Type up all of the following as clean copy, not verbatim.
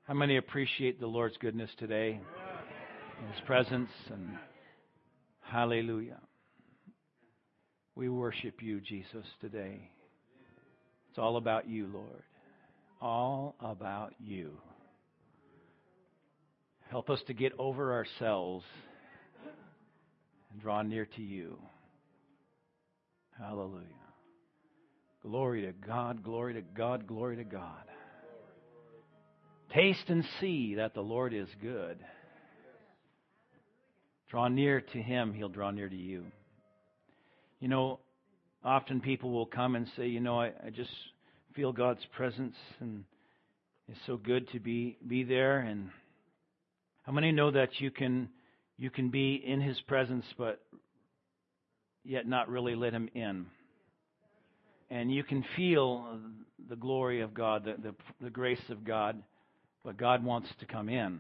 How many appreciate the Lord's goodness today? His presence, and hallelujah. We worship you, Jesus, today. It's all about you, Lord. All about you. Help us to get over ourselves and draw near to you. Hallelujah. Glory to God, glory to God, glory to God. Taste and see that the Lord is good. Draw near to Him, He'll draw near to you. You know, often people will come and say, I just feel God's presence, and it's so good to be there. And how many know that you can be in His presence, but yet not really let Him in? And you can feel the glory of God, the grace of God, but God wants to come in.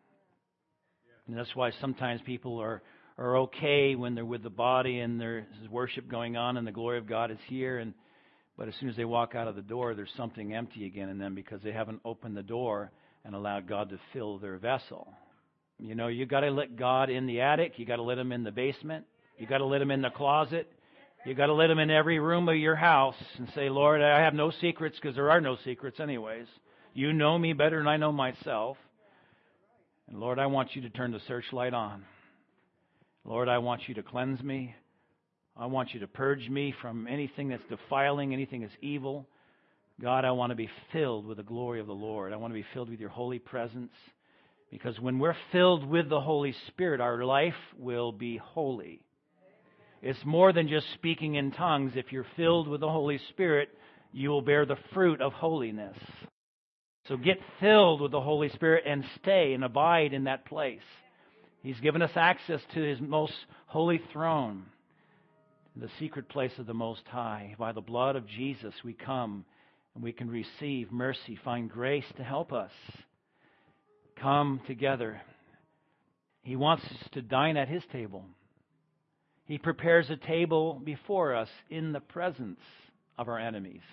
And that's why sometimes people are okay when they're with the body and there's worship going on and the glory of God is here. But as soon as they walk out of the door, there's something empty again in them because they haven't opened the door and allowed God to fill their vessel. You got to let God in the attic. You got to let Him in the basement. You got to let Him in the closet. You got to let Him in every room of your house and say, Lord, I have no secrets, because there are no secrets anyways. You know me better than I know myself. And Lord, I want you to turn the searchlight on. Lord, I want you to cleanse me. I want you to purge me from anything that's defiling, anything that's evil. God, I want to be filled with the glory of the Lord. I want to be filled with your holy presence. Because when we're filled with the Holy Spirit, our life will be holy. It's more than just speaking in tongues. If you're filled with the Holy Spirit, you will bear the fruit of holiness. So get filled with the Holy Spirit and stay and abide in that place. He's given us access to His most holy throne, the secret place of the Most High. By the blood of Jesus we come and we can receive mercy, find grace to help us. Come together. He wants us to dine at His table. He prepares a table before us in the presence of our enemies.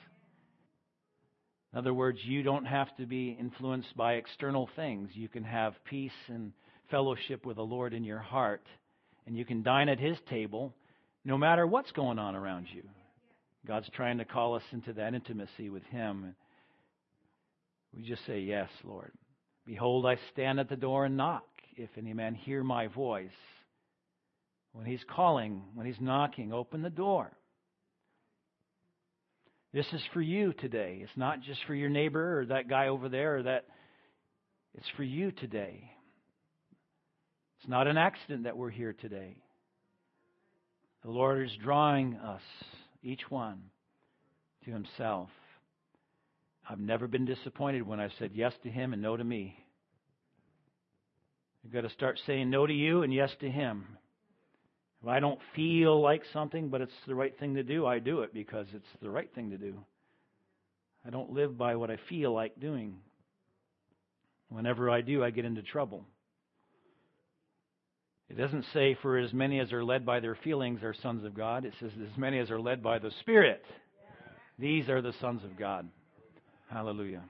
In other words, you don't have to be influenced by external things. You can have peace and fellowship with the Lord in your heart, and you can dine at His table no matter what's going on around you. God's trying to call us into that intimacy with Him. We just say, yes, Lord. Behold, I stand at the door and knock. If any man hear my voice, when He's calling, when He's knocking, open the door. This is for you today. It's not just for your neighbor or that guy over there or that. It's for you today. It's not an accident that we're here today. The Lord is drawing us, each one, to Himself. I've never been disappointed when I've said yes to Him and no to me. You've got to start saying no to you and yes to Him. If I don't feel like something, but it's the right thing to do, I do it because it's the right thing to do. I don't live by what I feel like doing. Whenever I do, I get into trouble. It doesn't say, for as many as are led by their feelings are sons of God. It says, as many as are led by the Spirit. These are the sons of God. Hallelujah.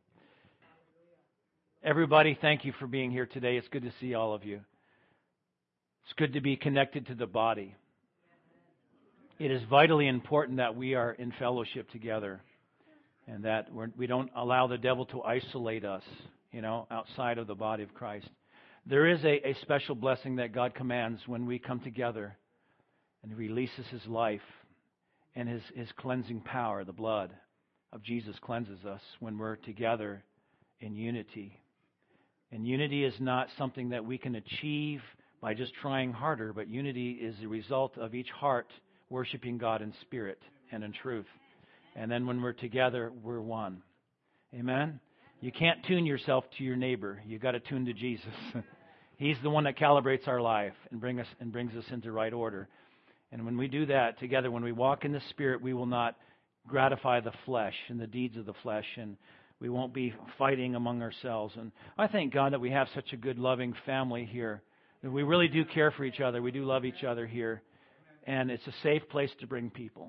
Everybody, thank you for being here today. It's good to see all of you. It's good to be connected to the body. It is vitally important that we are in fellowship together and that we don't allow the devil to isolate us, outside of the body of Christ. There is a special blessing that God commands when we come together and He releases His life and His cleansing power. The blood of Jesus cleanses us when we're together in unity. And unity is not something that we can achieve by just trying harder, but unity is the result of each heart worshiping God in spirit and in truth. And then when we're together, we're one. Amen? You can't tune yourself to your neighbor. You've got to tune to Jesus. He's the one that calibrates our life and brings us into right order. And when we do that together, when we walk in the Spirit, we will not gratify the flesh and the deeds of the flesh, and we won't be fighting among ourselves. And I thank God that we have such a good, loving family here. We really do care for each other. We do love each other here. And it's a safe place to bring people.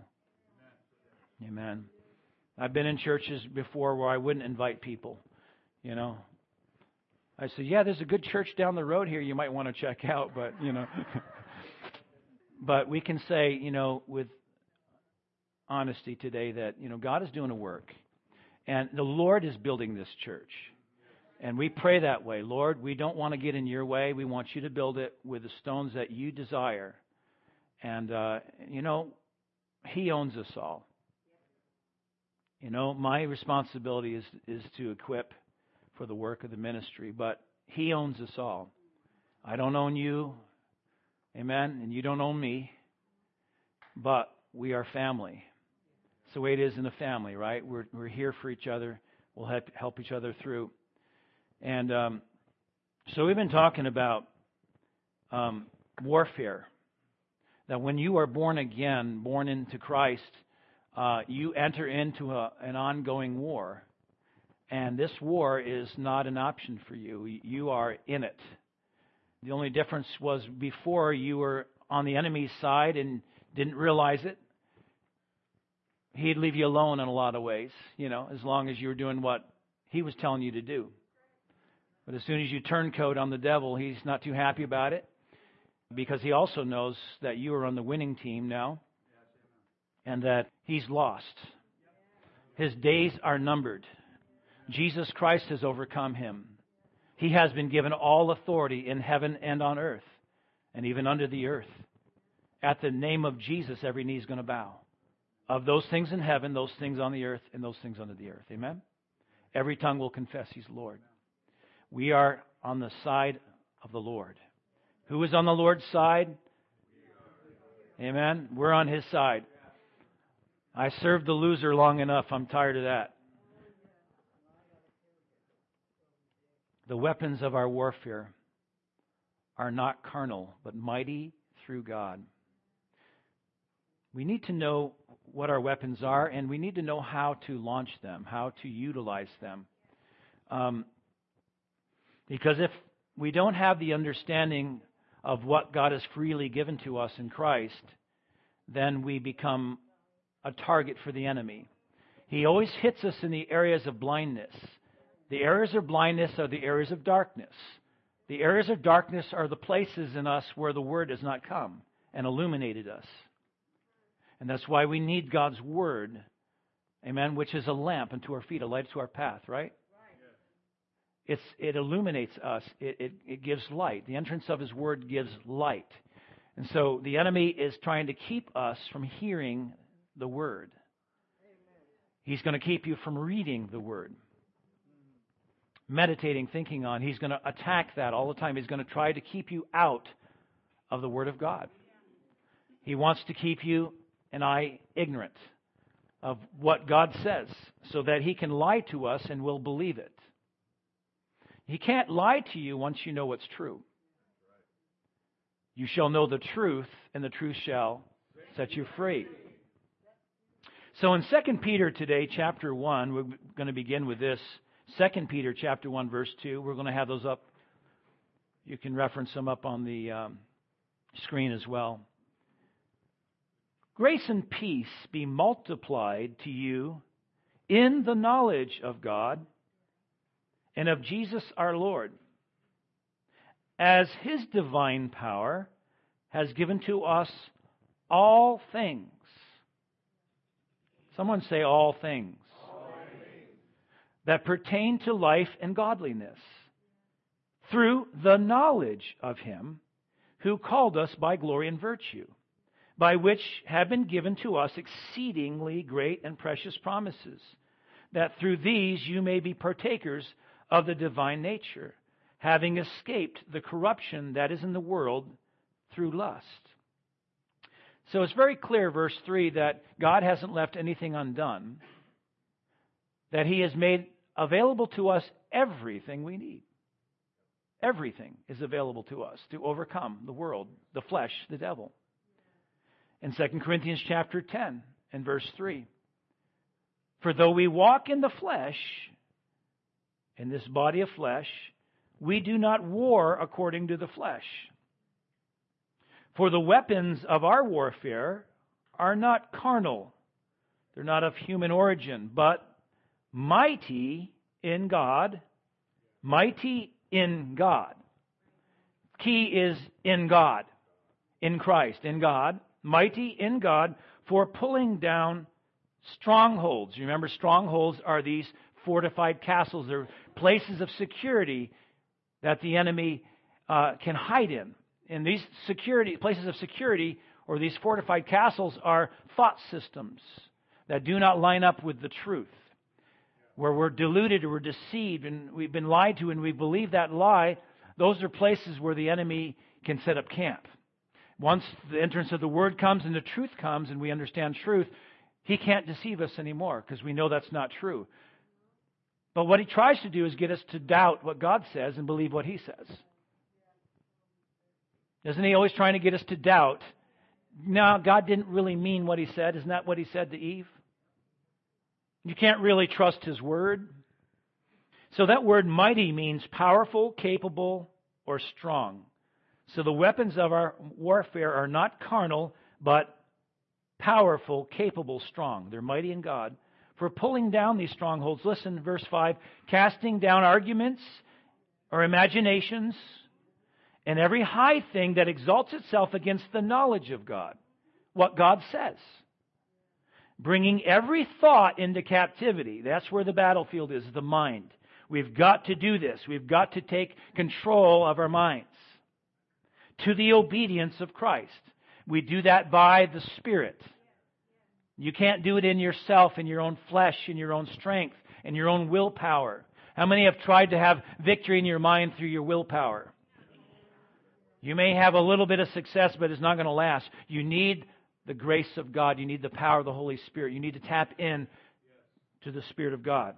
Amen. I've been in churches before where I wouldn't invite people, I said, yeah, there's a good church down the road here you might want to check out, but, But we can say, with honesty today that, God is doing a work. And the Lord is building this church. And we pray that way. Lord, we don't want to get in your way. We want you to build it with the stones that you desire. And, He owns us all. My responsibility is to equip for the work of the ministry. But He owns us all. I don't own you. Amen. And you don't own me. But we are family. It's the way it is in a family, right? We're here for each other. We'll help each other through. And so we've been talking about warfare. That when you are born again, born into Christ, you enter into an ongoing war. And this war is not an option for you. You are in it. The only difference was before you were on the enemy's side and didn't realize it. He'd leave you alone in a lot of ways, as long as you were doing what he was telling you to do. But as soon as you turncoat on the devil, he's not too happy about it, because he also knows that you are on the winning team now and that he's lost. His days are numbered. Jesus Christ has overcome him. He has been given all authority in heaven and on earth, and even under the earth. At the name of Jesus, every knee is going to bow. Of those things in heaven, those things on the earth, and those things under the earth. Amen? Every tongue will confess He's Lord. We are on the side of the Lord. Who is on the Lord's side? Amen? We're on His side. I served the loser long enough. I'm tired of that. The weapons of our warfare are not carnal, but mighty through God. We need to know what our weapons are, and we need to know how to launch them, how to utilize them. Because if we don't have the understanding of what God has freely given to us in Christ, then we become a target for the enemy. He always hits us in the areas of blindness. The areas of blindness are the areas of darkness. The areas of darkness are the places in us where the Word has not come and illuminated us. And that's why we need God's Word, amen, which is a lamp unto our feet, a light to our path, right? It illuminates us. It gives light. The entrance of His Word gives light. And so the enemy is trying to keep us from hearing the Word. He's going to keep you from reading the Word. Meditating, thinking on. He's going to attack that all the time. He's going to try to keep you out of the Word of God. He wants to keep you and I ignorant of what God says so that he can lie to us and we'll believe it. He can't lie to you once you know what's true. You shall know the truth, and the truth shall set you free. So in 2 Peter today, chapter 1, we're going to begin with this. 2 Peter chapter 1, verse 2. We're going to have those up. You can reference them up on the screen as well. Grace and peace be multiplied to you in the knowledge of God and of Jesus our Lord, as His divine power has given to us all things. Someone say all things. All things. That pertain to life and godliness, through the knowledge of Him who called us by glory and virtue, by which have been given to us exceedingly great and precious promises, that through these you may be partakers of the divine nature, having escaped the corruption that is in the world through lust. So it's very clear, verse 3, that God hasn't left anything undone, that He has made available to us everything we need. Everything is available to us to overcome the world, the flesh, the devil. In 2 Corinthians chapter 10 and verse 3, for though we walk in the flesh, in this body of flesh, we do not war according to the flesh. For the weapons of our warfare are not carnal. They're not of human origin, but mighty in God, mighty in God. Key is in God, in Christ, in God. Mighty in God for pulling down strongholds. You remember, strongholds are these fortified castles. They're places of security that the enemy can hide in. And these places of security, or these fortified castles, are thought systems that do not line up with the truth, where we're deluded or we're deceived and we've been lied to and we believe that lie. Those are places where the enemy can set up camp. Once the entrance of the Word comes and the truth comes and we understand truth, he can't deceive us anymore because we know that's not true. But what he tries to do is get us to doubt what God says and believe what he says. Isn't he always trying to get us to doubt? No, God didn't really mean what he said. Isn't that what he said to Eve? You can't really trust his word. So that word mighty means powerful, capable, or strong. So the weapons of our warfare are not carnal, but powerful, capable, strong. They're mighty in God for pulling down these strongholds. Listen, verse 5, casting down arguments or imaginations and every high thing that exalts itself against the knowledge of God, what God says. Bringing every thought into captivity. That's where the battlefield is, the mind. We've got to do this. We've got to take control of our minds to the obedience of Christ. We do that by the Spirit. You can't do it in yourself, in your own flesh, in your own strength, in your own willpower. How many have tried to have victory in your mind through your willpower? You may have a little bit of success, but it's not going to last. You need the grace of God. You need the power of the Holy Spirit. You need to tap in to the Spirit of God.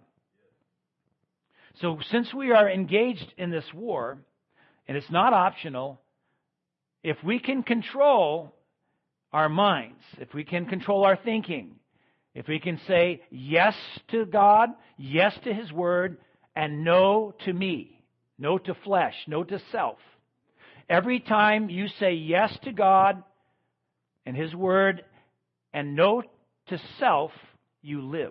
So since we are engaged in this war, and it's not optional, if we can control our minds, if we can control our thinking, if we can say yes to God, yes to His Word, and no to me, no to flesh, no to self. Every time you say yes to God and His Word and no to self, you live.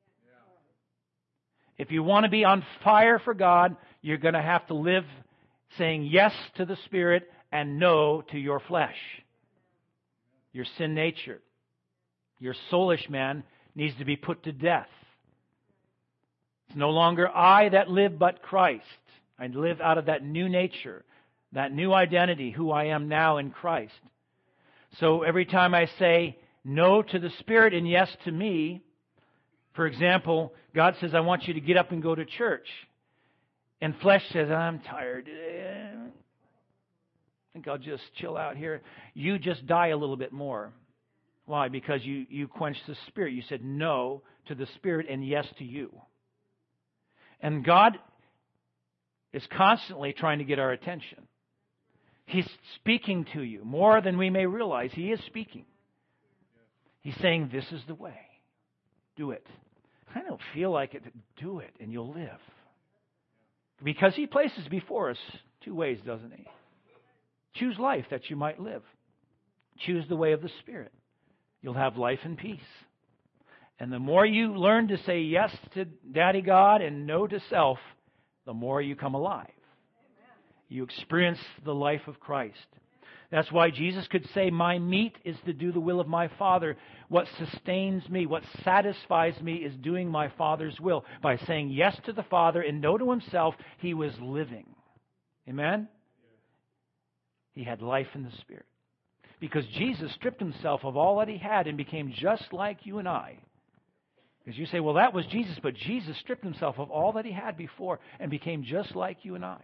If you want to be on fire for God, you're going to have to live saying yes to the Spirit and no to your flesh, your sin nature. Your soulish man needs to be put to death. It's no longer I that live, but Christ. I live out of that new nature, that new identity, who I am now in Christ. So every time I say no to the Spirit and yes to me, for example, God says, I want you to get up and go to church. And flesh says, I'm tired. I think I'll just chill out here. You just die a little bit more. Why? Because you quenched the Spirit. You said no to the Spirit and yes to you. And God is constantly trying to get our attention. He's speaking to you more than we may realize. He is speaking. He's saying, this is the way. Do it. I don't feel like it. Do it and you'll live. Because He places before us two ways, doesn't He? Choose life that you might live. Choose the way of the Spirit. You'll have life and peace. And the more you learn to say yes to Daddy God and no to self, the more you come alive. You experience the life of Christ. That's why Jesus could say, my meat is to do the will of my Father. What sustains me, what satisfies me is doing my Father's will. By saying yes to the Father and no to himself, he was living. Amen? He had life in the Spirit. Because Jesus stripped himself of all that he had and became just like you and I. Because you say, well, that was Jesus, but Jesus stripped himself of all that he had before and became just like you and I.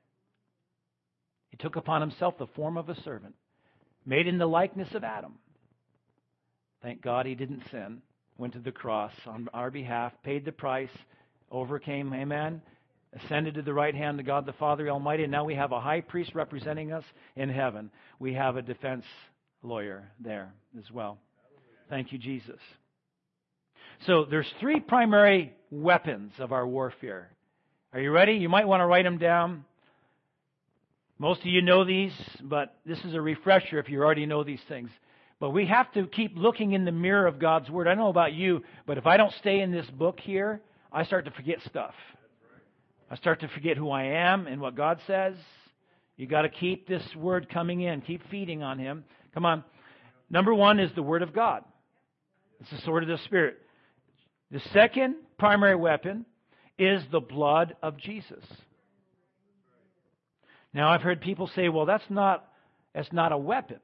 He took upon himself the form of a servant, made in the likeness of Adam. Thank God he didn't sin. Went to the cross on our behalf, paid the price, overcame, amen, ascended to the right hand of God the Father Almighty, and now we have a high priest representing us in heaven. We have a defense lawyer there as well. Thank you, Jesus. So there's three primary weapons of our warfare. Are you ready? You might want to write them down. Most of you know these, but this is a refresher if you already know these things. But we have to keep looking in the mirror of God's Word. I don't know about you, but if I don't stay in this book here, I start to forget stuff. I start to forget who I am and what God says. You got to keep this Word coming in. Keep feeding on Him. Come on. Number one is the Word of God. It's the sword of the Spirit. The second primary weapon is the blood of Jesus. Now, I've heard people say, well, that's not a weapon.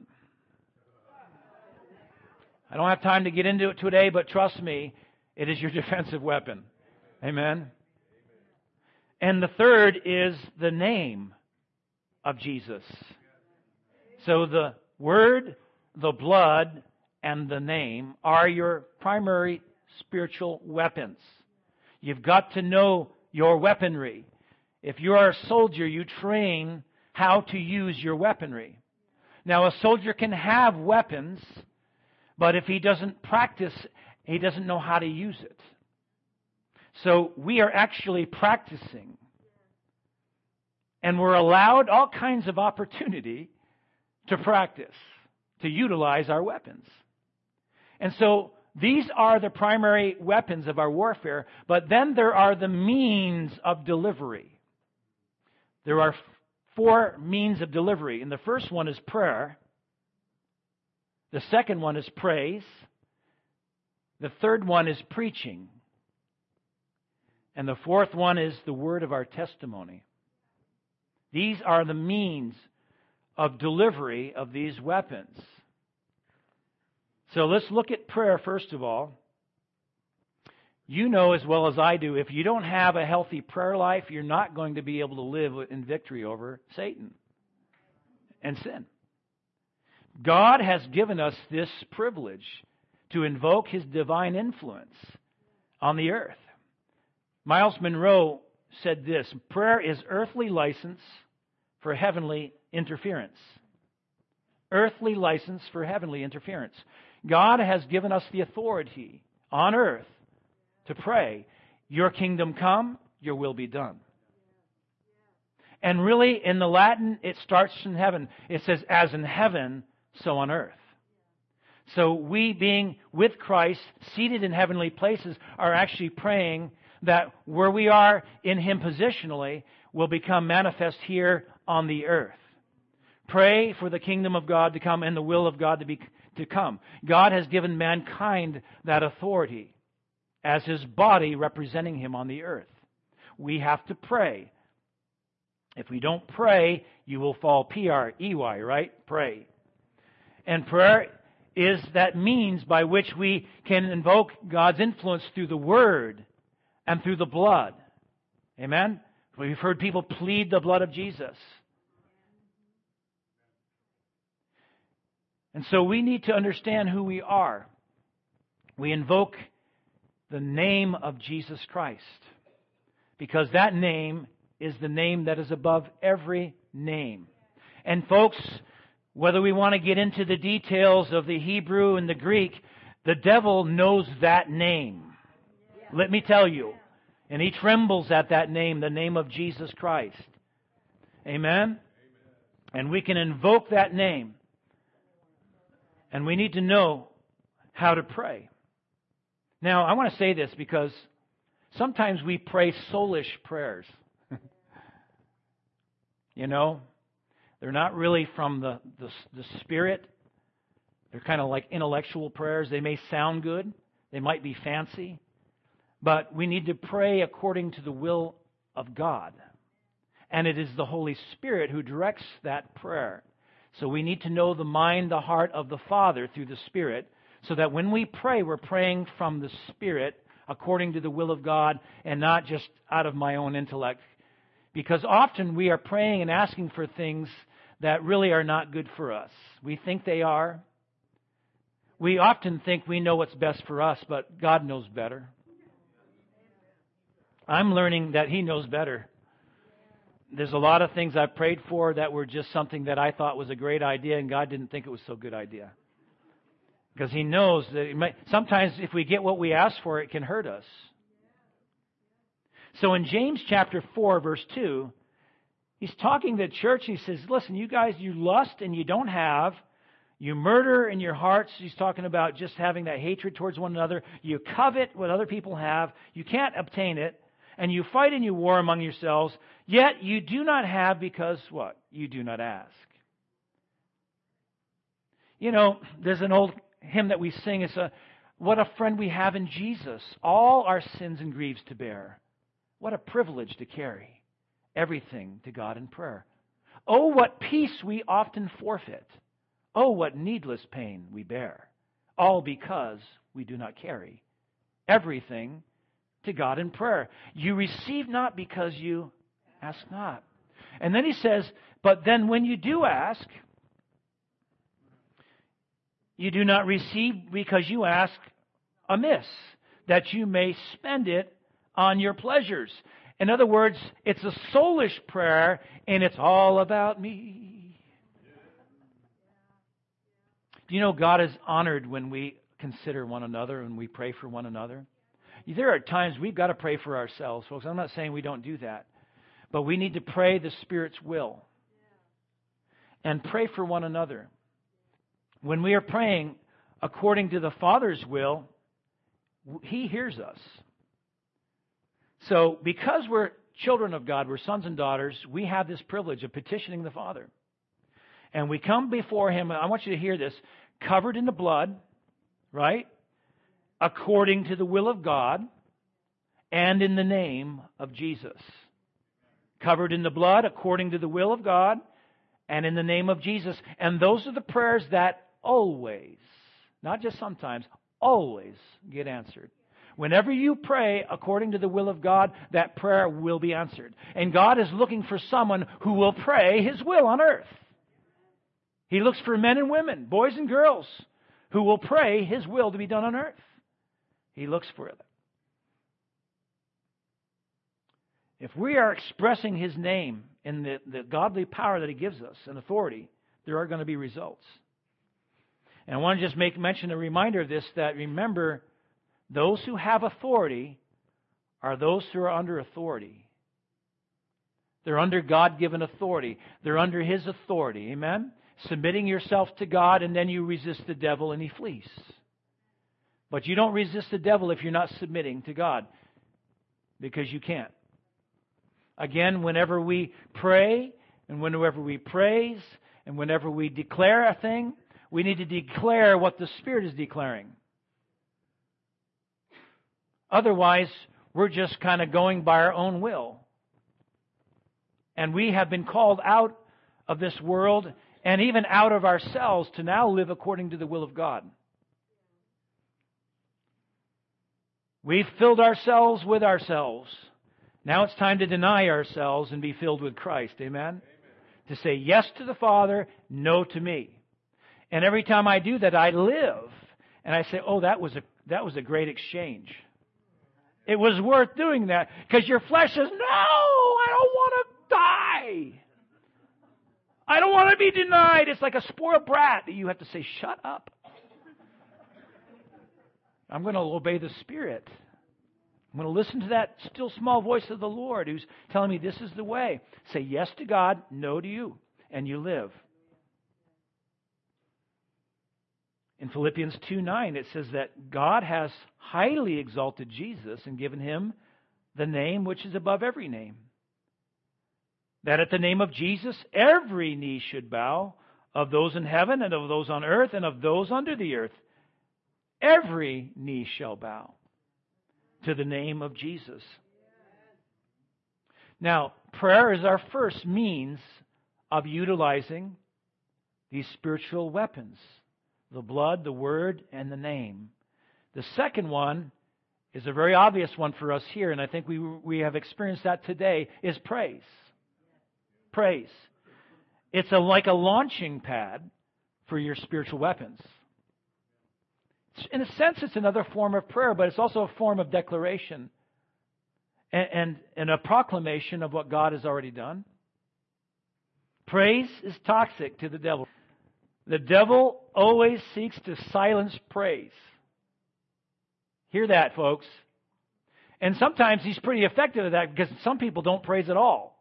I don't have time to get into it today, but trust me, it is your defensive weapon. Amen. And the third is the name of Jesus. So the Word, the blood, and the name are your primary spiritual weapons. You've got to know your weaponry. If you are a soldier, you train how to use your weaponry. Now, a soldier can have weapons, but if he doesn't practice, he doesn't know how to use it. So we are actually practicing. And we're allowed all kinds of opportunity to practice, to utilize our weapons. And so these are the primary weapons of our warfare, but then there are the means of delivery. There are 4 means of delivery, and the first one is prayer. The second one is praise. The third one is preaching. And the fourth one is the word of our testimony. These are the means of delivery of these weapons. So let's look at prayer first of all. You know as well as I do, if you don't have a healthy prayer life, you're not going to be able to live in victory over Satan and sin. God has given us this privilege to invoke His divine influence on the earth. Miles Monroe said this, prayer is earthly license for heavenly interference. Earthly license for heavenly interference. God has given us the authority on earth to pray, your kingdom come, your will be done. And really, in the Latin, it starts in heaven. It says, as in heaven, so on earth. So we, being with Christ, seated in heavenly places, are actually praying that where we are in Him positionally will become manifest here on the earth. Pray for the kingdom of God to come and the will of God to come. God has given mankind that authority as His body representing Him on the earth. We have to pray. If we don't pray, you will fall. P-R-E-Y, right? Pray. And prayer is that means by which we can invoke God's influence through the Word and through the blood. Amen? We've heard people plead the blood of Jesus. And so we need to understand who we are. We invoke the name of Jesus Christ, because that name is the name that is above every name. And folks, whether we want to get into the details of the Hebrew and the Greek, the devil knows that name. Let me tell you. And he trembles at that name, the name of Jesus Christ. Amen? And we can invoke that name. And we need to know how to pray. Now, I want to say this because sometimes we pray soulish prayers. You know, they're not really from the Spirit. They're kind of like intellectual prayers. They may sound good. They might be fancy. But we need to pray according to the will of God. And it is the Holy Spirit who directs that prayer. So we need to know the mind, the heart of the Father through the Spirit, so that when we pray, we're praying from the Spirit according to the will of God and not just out of my own intellect. Because often we are praying and asking for things that really are not good for us. We think they are. We often think we know what's best for us, but God knows better. I'm learning that He knows better. There's a lot of things I've prayed for that were just something that I thought was a great idea, and God didn't think it was so good idea. Because He knows that sometimes if we get what we ask for, it can hurt us. So in James chapter 4, verse 2, he's talking to the church. He says, listen, you guys, you lust and you don't have. You murder in your hearts. He's talking about just having that hatred towards one another. You covet what other people have. You can't obtain it. and you fight and you war among yourselves, yet you do not have because what? You do not ask. You know, there's an old hymn that we sing. It's what a friend we have in Jesus, all our sins and griefs to bear. What a privilege to carry everything to God in prayer. Oh, what peace we often forfeit. Oh, what needless pain we bear. All because we do not carry everything to God in prayer. You receive not because you ask not. And then he says, but then when you do ask, you do not receive because you ask amiss, that you may spend it on your pleasures. In other words, it's a soulish prayer, and it's all about me. Do you know God is honored when we consider one another and we pray for one another? There are times we've got to pray for ourselves, folks. I'm not saying we don't do that. But we need to pray the Spirit's will. And pray for one another. When we are praying according to the Father's will, He hears us. So, because we're children of God, we're sons and daughters, we have this privilege of petitioning the Father. And we come before Him, I want you to hear this, covered in the blood, right? According to the will of God, and in the name of Jesus. Covered in the blood, according to the will of God, and in the name of Jesus. And those are the prayers that always, not just sometimes, always get answered. Whenever you pray according to the will of God, that prayer will be answered. And God is looking for someone who will pray His will on earth. He looks for men and women, boys and girls, who will pray His will to be done on earth. He looks for it. If we are expressing His name in the godly power that He gives us and authority, there are going to be results. And I want to just mention a reminder of this, that remember, those who have authority are those who are under authority. They're under God-given authority. They're under His authority. Amen? Submitting yourself to God, and then you resist the devil and he flees. But you don't resist the devil if you're not submitting to God, because you can't. Again, whenever we pray, and whenever we praise, and whenever we declare a thing, we need to declare what the Spirit is declaring. Otherwise, we're just kind of going by our own will. And we have been called out of this world and even out of ourselves to now live according to the will of God. We've filled ourselves with ourselves. Now it's time to deny ourselves and be filled with Christ. Amen? Amen. To say yes to the Father, no to me. And every time I do that, I live. And I say, oh, that was a great exchange. It was worth doing that. Because your flesh says, no, I don't want to die. I don't want to be denied. It's like a spoiled brat that you have to say, shut up. I'm going to obey the Spirit. I'm going to listen to that still small voice of the Lord who's telling me this is the way. Say yes to God, no to you, and you live. In Philippians 2:9, it says that God has highly exalted Jesus and given Him the name which is above every name. That at the name of Jesus, every knee should bow, of those in heaven and of those on earth and of those under the earth. Every knee shall bow to the name of Jesus. Now, prayer is our first means of utilizing these spiritual weapons. The blood, the word, and the name. The second one is a very obvious one for us here, and I think we have experienced that today, is praise. Praise. It's like a launching pad for your spiritual weapons. In a sense, it's another form of prayer, but it's also a form of declaration and a proclamation of what God has already done. Praise is toxic to the devil. The devil always seeks to silence praise. Hear that, folks. And sometimes he's pretty effective at that because some people don't praise at all.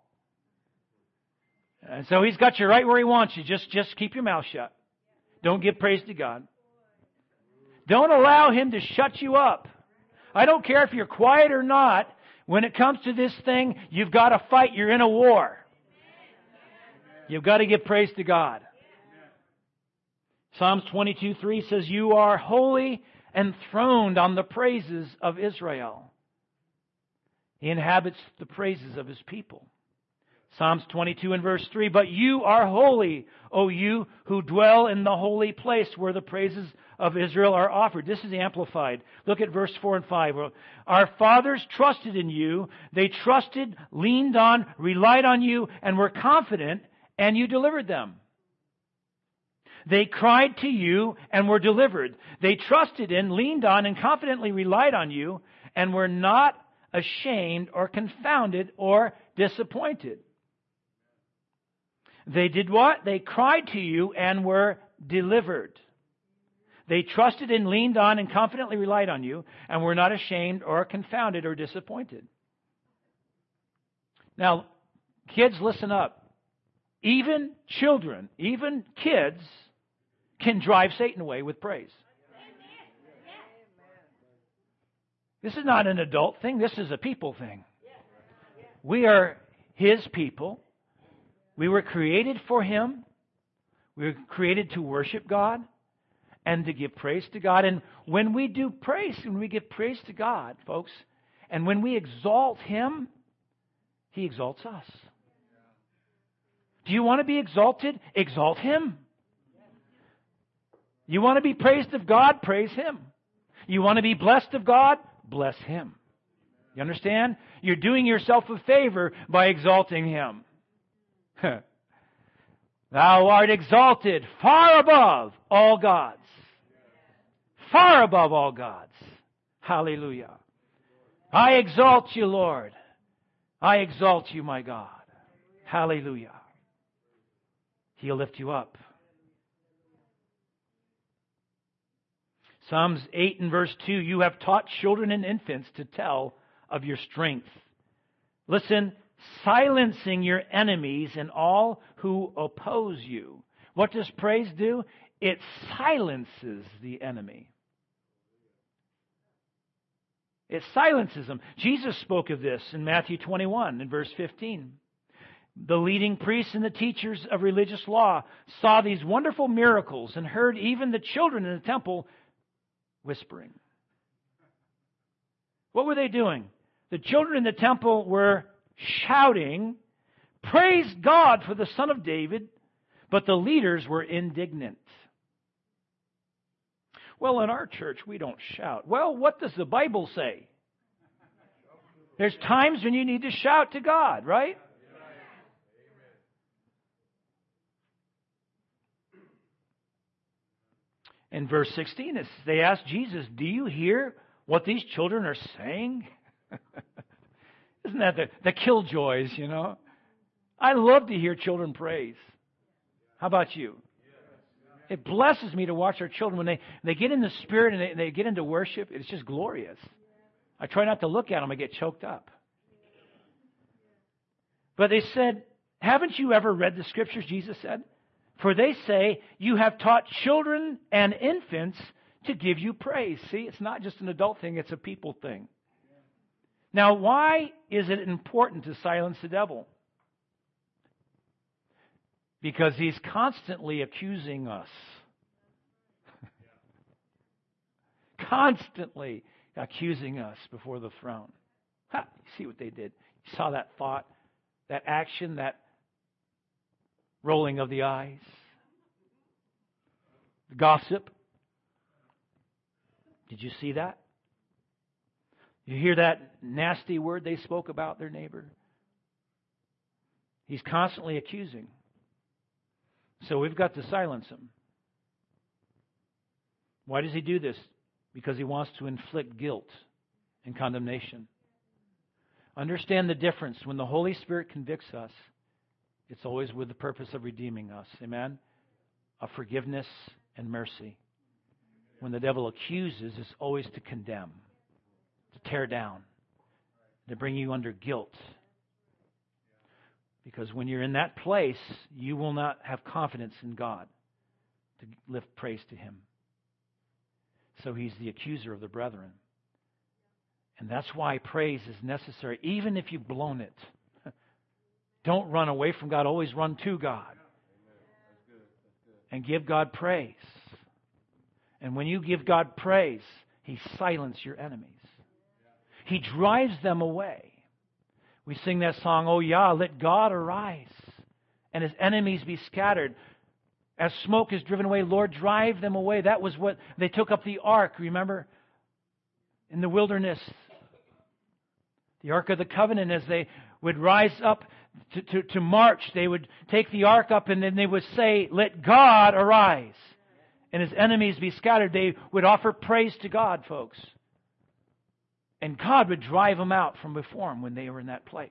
And so he's got you right where he wants you. Just keep your mouth shut. Don't give praise to God. Don't allow him to shut you up. I don't care if you're quiet or not. When it comes to this thing, you've got to fight. You're in a war. You've got to give praise to God. Psalms 22:3 says, "You are holy, enthroned on the praises of Israel." He inhabits the praises of His people. Psalms 22 and verse 3, "But you are holy, O you who dwell in the holy place where the praises of Israel are offered." This is amplified. Look at verse 4 and 5. "Our fathers trusted in you. They trusted, leaned on, relied on you, and were confident, and you delivered them. They cried to you and were delivered. They trusted in, leaned on, and confidently relied on you, and were not ashamed or confounded or disappointed." They did what? They cried to you and were delivered. They trusted and leaned on and confidently relied on you and were not ashamed or confounded or disappointed. Now, kids, listen up. Even children, even kids can drive Satan away with praise. This is not an adult thing. This is a people thing. We are His people. We were created for Him. We were created to worship God and to give praise to God. And when we do praise, when we give praise to God, folks, and when we exalt Him, He exalts us. Do you want to be exalted? Exalt Him. You want to be praised of God? Praise Him. You want to be blessed of God? Bless Him. You understand? You're doing yourself a favor by exalting Him. Thou art exalted far above all gods. Far above all gods. Hallelujah. I exalt you, Lord. I exalt you, my God. Hallelujah. He'll lift you up. Psalms 8 and verse 2, "You have taught children and infants to tell of your strength." Listen, silencing your enemies and all who oppose you. What does praise do? It silences the enemy. It silences them. Jesus spoke of this in Matthew 21 and verse 15. "The leading priests and the teachers of religious law saw these wonderful miracles and heard even the children in the temple whispering." What were they doing? The children in the temple were shouting, "Praise God for the Son of David," but the leaders were indignant. "Well, in our church, we don't shout." Well, what does the Bible say? There's times when you need to shout to God, right? In verse 16, they asked Jesus, "Do you hear what these children are saying?" Isn't that the killjoys, you know? I love to hear children praise. How about you? It blesses me to watch our children when they get in the Spirit and they get into worship. It's just glorious. I try not to look at them. I get choked up. But they said, "Haven't you ever read the Scriptures?" Jesus said. "For they say, you have taught children and infants to give you praise." See, it's not just an adult thing, it's a people thing. Now, why is it important to silence the devil? Because he's constantly accusing us. Constantly accusing us before the throne. Ha, you see what they did? You saw that thought, that action, that rolling of the eyes, the gossip. Did you see that? You hear that nasty word they spoke about their neighbor? He's constantly accusing. So we've got to silence him. Why does he do this? Because he wants to inflict guilt and condemnation. Understand the difference. When the Holy Spirit convicts us, it's always with the purpose of redeeming us. Amen? Of forgiveness and mercy. When the devil accuses, it's always to condemn, to tear down, to bring you under guilt. Because when you're in that place, you will not have confidence in God to lift praise to Him. So he's the accuser of the brethren. And that's why praise is necessary, even if you've blown it. Don't run away from God. Always run to God. And give God praise. And when you give God praise, He silences your enemies. He drives them away. We sing that song, "Oh Yah, let God arise, and His enemies be scattered. As smoke is driven away, Lord, drive them away." That was what they took up the ark, remember? In the wilderness. The Ark of the Covenant, as they would rise up to march, they would take the ark up and then they would say, "Let God arise, and His enemies be scattered." They would offer praise to God, folks. And God would drive them out from before them when they were in that place.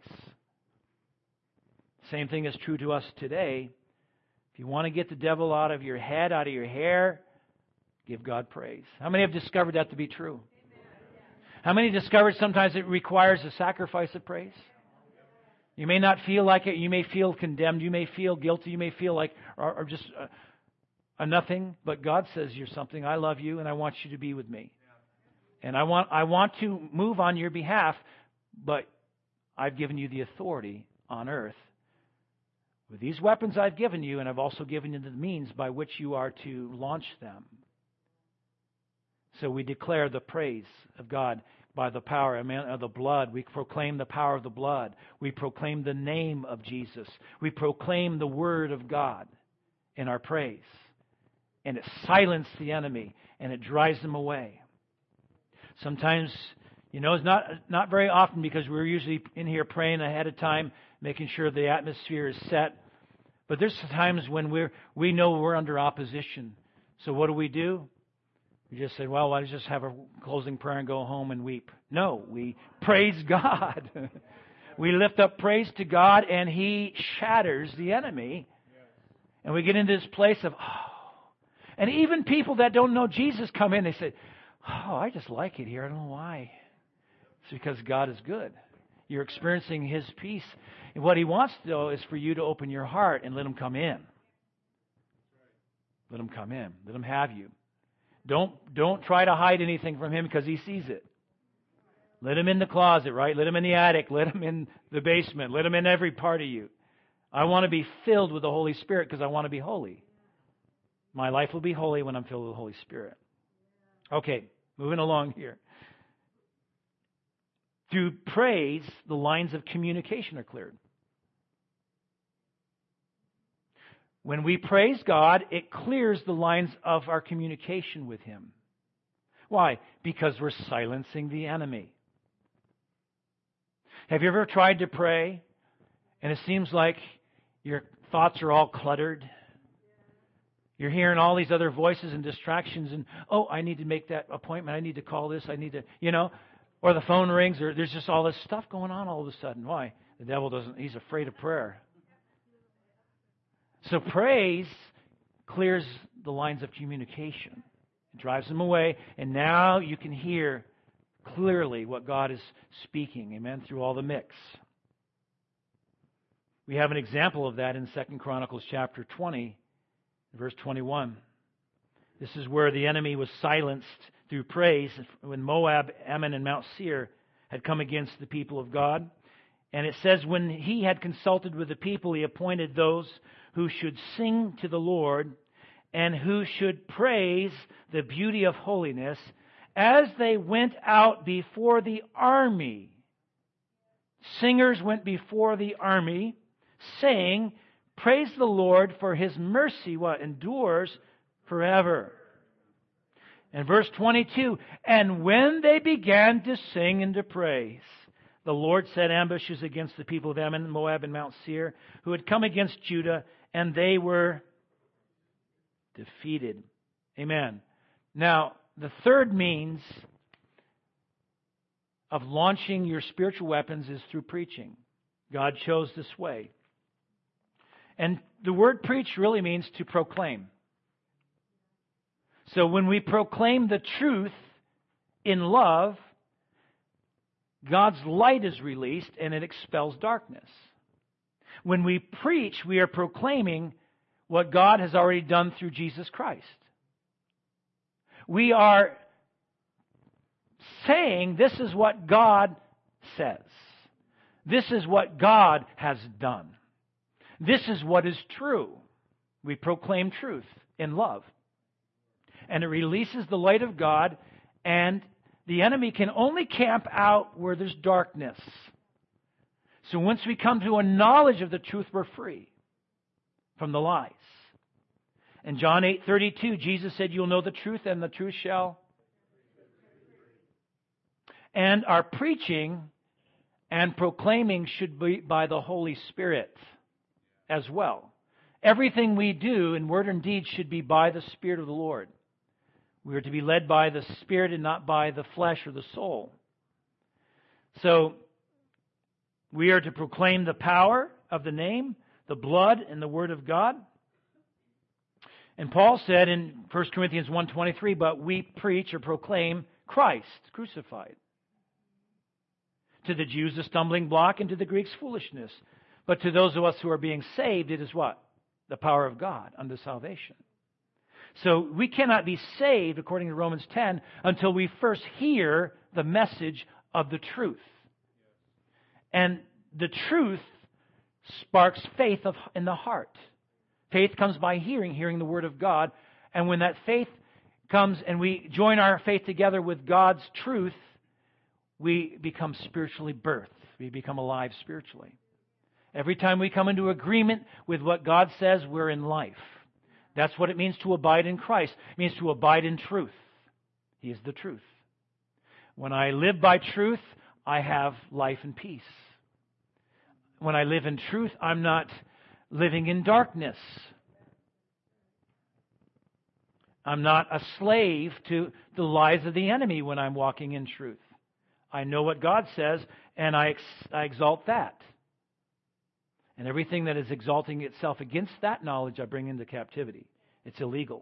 Same thing is true to us today. If you want to get the devil out of your head, out of your hair, give God praise. How many have discovered that to be true? How many discovered sometimes it requires a sacrifice of praise? You may not feel like it. You may feel condemned. You may feel guilty. You may feel like or just a nothing. But God says you're something. I love you, and I want you to be with me. And I want to move on your behalf, but I've given you the authority on earth. With these weapons I've given you, and I've also given you the means by which you are to launch them. So we declare the praise of God by the power of the blood. We proclaim the power of the blood. We proclaim the name of Jesus. We proclaim the Word of God in our praise. And it silences the enemy, and it drives them away. Sometimes, it's not very often, because we're usually in here praying ahead of time, making sure the atmosphere is set. But there's times when we know we're under opposition. So what do? We just say, well, let's just have a closing prayer and go home and weep. No, we praise God. We lift up praise to God, and He shatters the enemy. And we get into this place of, And even people that don't know Jesus come in, they say, I just like it here. I don't know why. It's because God is good. You're experiencing His peace. And what He wants, though, is for you to open your heart and let Him come in. Let Him come in. Let Him have you. Don't try to hide anything from Him, because He sees it. Let Him in the closet, right? Let Him in the attic. Let Him in the basement. Let Him in every part of you. I want to be filled with the Holy Spirit because I want to be holy. My life will be holy when I'm filled with the Holy Spirit. Okay, moving along here. Through praise, the lines of communication are cleared. When we praise God, it clears the lines of our communication with Him. Why? Because we're silencing the enemy. Have you ever tried to pray and it seems like your thoughts are all cluttered? You're hearing all these other voices and distractions, and, I need to make that appointment. I need to call this. I need to, or the phone rings, or there's just all this stuff going on all of a sudden. Why? The devil he's afraid of prayer. So praise clears the lines of communication. It drives them away, and now you can hear clearly what God is speaking, amen, through all the mix. We have an example of that in 2 Chronicles chapter 20, verse 21. This is where the enemy was silenced through praise when Moab, Ammon, and Mount Seir had come against the people of God. And it says, when he had consulted with the people, he appointed those who should sing to the Lord and who should praise the beauty of holiness as they went out before the army. Singers went before the army, saying, "Praise the Lord, for His mercy," endures forever. And verse 22, "And when they began to sing and to praise, the Lord set ambushes against the people of Ammon, Moab, and Mount Seir, who had come against Judah, and they were defeated." Amen. Now, the third means of launching your spiritual weapons is through preaching. God chose this way. And the word preach really means to proclaim. So when we proclaim the truth in love, God's light is released and it expels darkness. When we preach, we are proclaiming what God has already done through Jesus Christ. We are saying this is what God says. This is what God has done. This is what is true. We proclaim truth in love. And it releases the light of God, and the enemy can only camp out where there's darkness. So once we come to a knowledge of the truth, we're free from the lies. In John 8:32, Jesus said, "You'll know the truth, and the truth shall." And our preaching and proclaiming should be by the Holy Spirit as well. Everything we do in word and deed should be by the Spirit of the Lord. We are to be led by the Spirit and not by the flesh or the soul. So, we are to proclaim the power of the name, the blood, and the Word of God. And Paul said in 1 Corinthians 1:23, "But we preach or proclaim Christ crucified. To the Jews a stumbling block, and to the Greeks foolishness. But to those of us who are being saved, it is what? The power of God unto salvation." So we cannot be saved, according to Romans 10, until we first hear the message of the truth. And the truth sparks faith in the heart. Faith comes by hearing, hearing the Word of God. And when that faith comes and we join our faith together with God's truth, we become spiritually birthed. We become alive spiritually. Every time we come into agreement with what God says, we're in life. That's what it means to abide in Christ. It means to abide in truth. He is the truth. When I live by truth, I have life and peace. When I live in truth, I'm not living in darkness. I'm not a slave to the lies of the enemy when I'm walking in truth. I know what God says, and I exalt that. And everything that is exalting itself against that knowledge, I bring into captivity. It's illegal.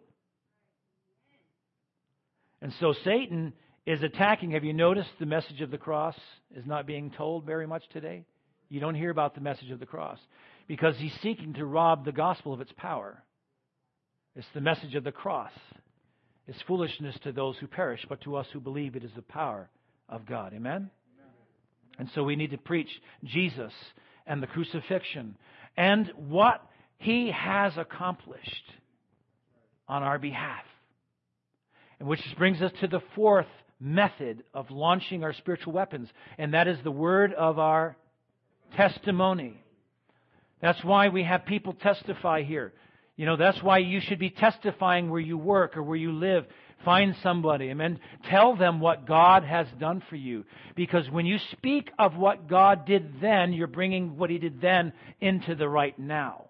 And so Satan is attacking. Have you noticed the message of the cross is not being told very much today? You don't hear about the message of the cross because he's seeking to rob the gospel of its power. It's the message of the cross. It's foolishness to those who perish, but to us who believe it is the power of God. Amen? And so we need to preach Jesus and the crucifixion and what He has accomplished on our behalf. And which brings us to the fourth method of launching our spiritual weapons, and that is the word of our testimony. That's why we have people testify here. You know, that's why you should be testifying where you work or where you live. Find somebody and then tell them what God has done for you. Because when you speak of what God did then, you're bringing what He did then into the right now.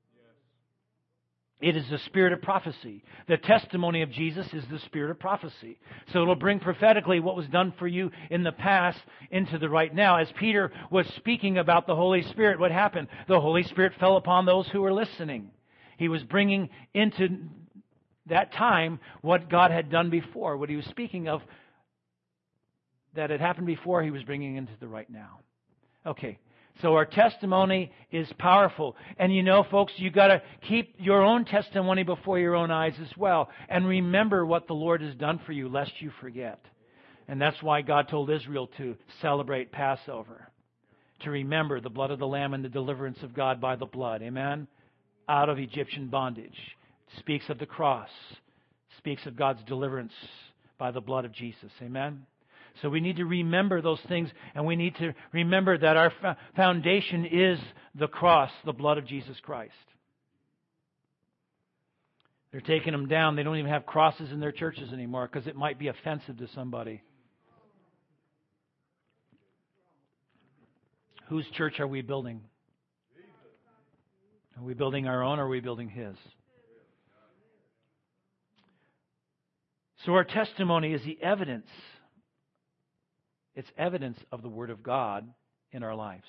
It is the spirit of prophecy. The testimony of Jesus is the spirit of prophecy. So it'll bring prophetically what was done for you in the past into the right now. As Peter was speaking about the Holy Spirit, what happened? The Holy Spirit fell upon those who were listening. He was bringing into that time what God had done before. What He was speaking of that had happened before, He was bringing into the right now. Okay. So our testimony is powerful. And you know, folks, you got to keep your own testimony before your own eyes as well. And remember what the Lord has done for you, lest you forget. And that's why God told Israel to celebrate Passover. To remember the blood of the Lamb and the deliverance of God by the blood. Amen? Out of Egyptian bondage. It speaks of the cross. It speaks of God's deliverance by the blood of Jesus. Amen? So we need to remember those things, and we need to remember that our foundation is the cross, the blood of Jesus Christ. They're taking them down. They don't even have crosses in their churches anymore because it might be offensive to somebody. Whose church are we building? Are we building our own, or are we building His? So our testimony is the evidence. It's evidence of the Word of God in our lives.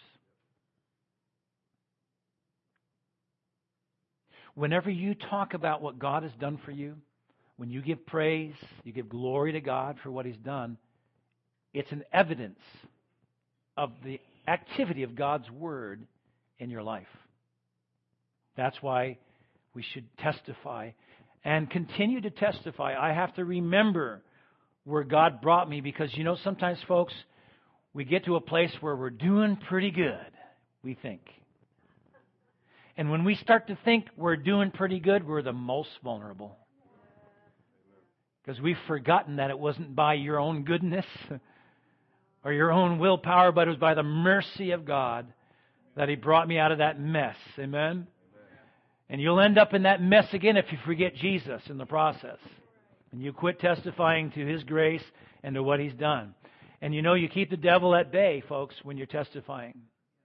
Whenever you talk about what God has done for you, when you give praise, you give glory to God for what He's done, it's an evidence of the activity of God's Word in your life. That's why we should testify and continue to testify. I have to remember where God brought me, because, sometimes, folks, we get to a place where we're doing pretty good, we think. And when we start to think we're doing pretty good, we're the most vulnerable. Because we've forgotten that it wasn't by your own goodness or your own willpower, but it was by the mercy of God that He brought me out of that mess. Amen? And you'll end up in that mess again if you forget Jesus in the process. And you quit testifying to His grace and to what He's done. And you keep the devil at bay, folks, when you're testifying.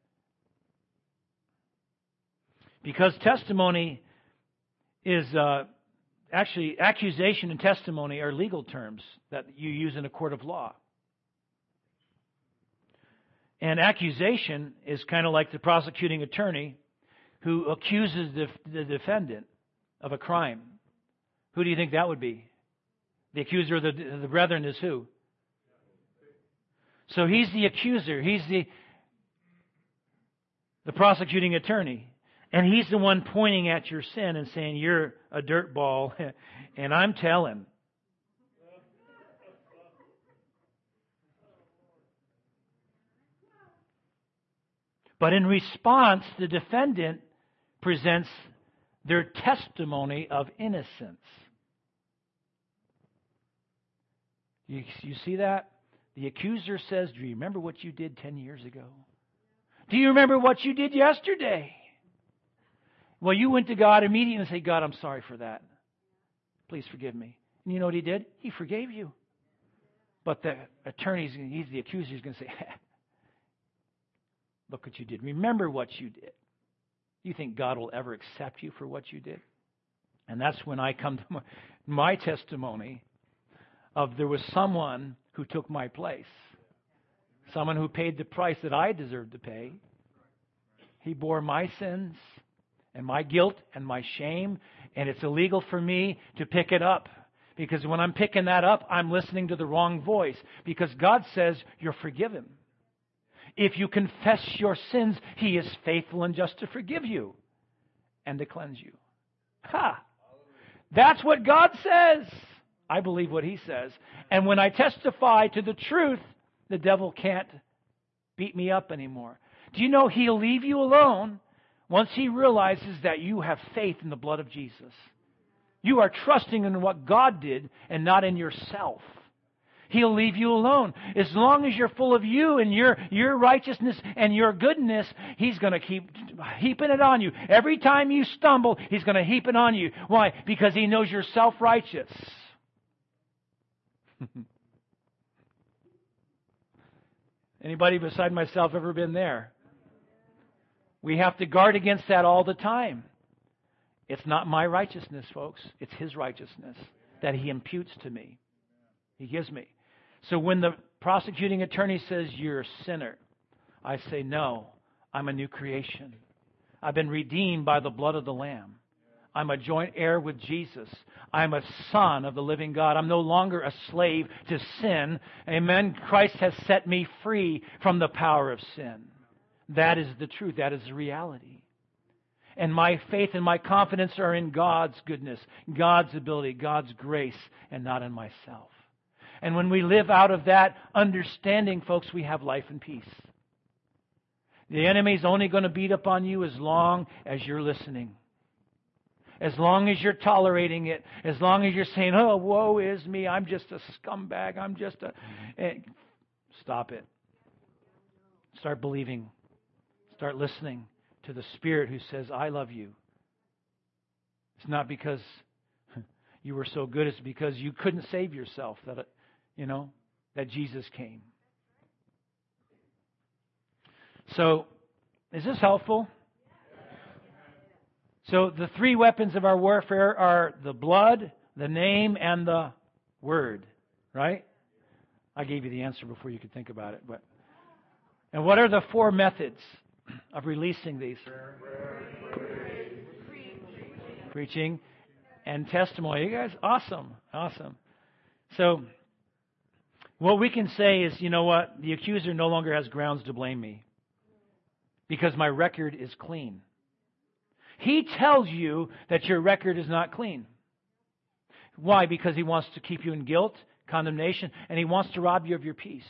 Because testimony is actually, accusation and testimony are legal terms that you use in a court of law. And accusation is kind of like the prosecuting attorney who accuses the defendant of a crime. Who do you think that would be? The accuser of the brethren is who? So he's the accuser. He's the prosecuting attorney. And he's the one pointing at your sin and saying, you're a dirtball, and I'm telling. But in response, the defendant presents their testimony of innocence. You see that? The accuser says, do you remember what you did 10 years ago? Do you remember what you did yesterday? Well, you went to God immediately and said, God, I'm sorry for that. Please forgive me. And you know what He did? He forgave you. But the attorney, he's the accuser, is going to say, look what you did. Remember what you did. You think God will ever accept you for what you did? And that's when I come to my testimony of there was someone who took my place. Someone who paid the price that I deserved to pay. He bore my sins and my guilt and my shame, and it's illegal for me to pick it up. Because when I'm picking that up, I'm listening to the wrong voice. Because God says you're forgiven. If you confess your sins, He is faithful and just to forgive you and to cleanse you. Ha! That's what God says. I believe what He says. And when I testify to the truth, the devil can't beat me up anymore. Do you know He'll leave you alone once he realizes that you have faith in the blood of Jesus? You are trusting in what God did and not in yourself. He'll leave you alone. As long as you're full of you and your righteousness and your goodness, He's going to keep heaping it on you. Every time you stumble, He's going to heap it on you. Why? Because He knows you're self-righteous. Anybody beside myself ever been there? We have to guard against that all the time. It's not my righteousness, folks. It's His righteousness that He imputes to me. He gives me. So when the prosecuting attorney says, you're a sinner, I say, no, I'm a new creation. I've been redeemed by the blood of the Lamb. I'm a joint heir with Jesus. I'm a son of the living God. I'm no longer a slave to sin. Amen. Christ has set me free from the power of sin. That is the truth. That is the reality. And my faith and my confidence are in God's goodness, God's ability, God's grace, and not in myself. And when we live out of that understanding, folks, we have life and peace. The enemy's only going to beat up on you as long as you're listening. As long as you're tolerating it. As long as you're saying, oh, woe is me. I'm just a scumbag. I'm just a... Stop it. Start believing. Start listening to the Spirit who says, I love you. It's not because you were so good. It's because you couldn't save yourself that Jesus came. So, is this helpful? So the three weapons of our warfare are the blood, the name, and the word. Right? I gave you the answer before you could think about it. And what are the four methods of releasing these? Preaching and testimony. You guys, awesome. So, what we can say is, you know what? The accuser no longer has grounds to blame me. Because my record is clean. He tells you that your record is not clean. Why? Because he wants to keep you in guilt, condemnation, and he wants to rob you of your peace.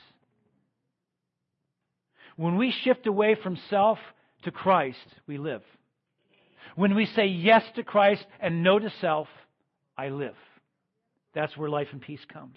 When we shift away from self to Christ, we live. When we say yes to Christ and no to self, I live. That's where life and peace comes.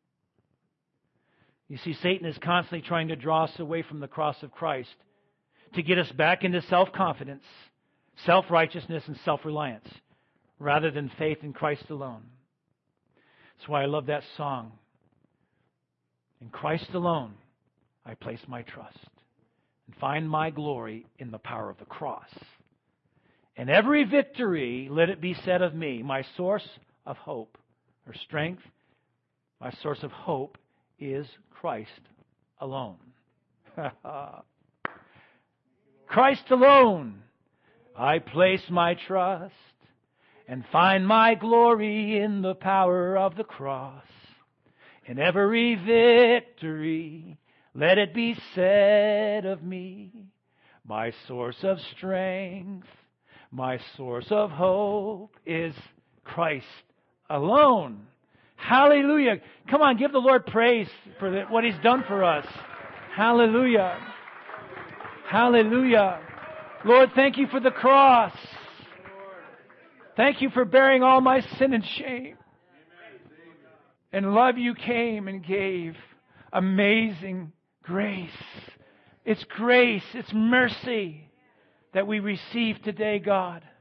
You see, Satan is constantly trying to draw us away from the cross of Christ to get us back into self-confidence, self-righteousness, and self-reliance, rather than faith in Christ alone. That's why I love that song. In Christ alone, I place my trust and find my glory in the power of the cross. And every victory, let it be said of me, my source of hope or strength, my source of hope is Christ alone. Christ alone, I place my trust and find my glory in the power of the cross. In every victory, let it be said of me, my source of strength, my source of hope is Christ alone. Hallelujah. Come on, give the Lord praise for what He's done for us. Hallelujah. Hallelujah. Lord, thank you for the cross. Thank you for bearing all my sin and shame. And love you came and gave amazing grace. It's grace, it's mercy that we receive today, God.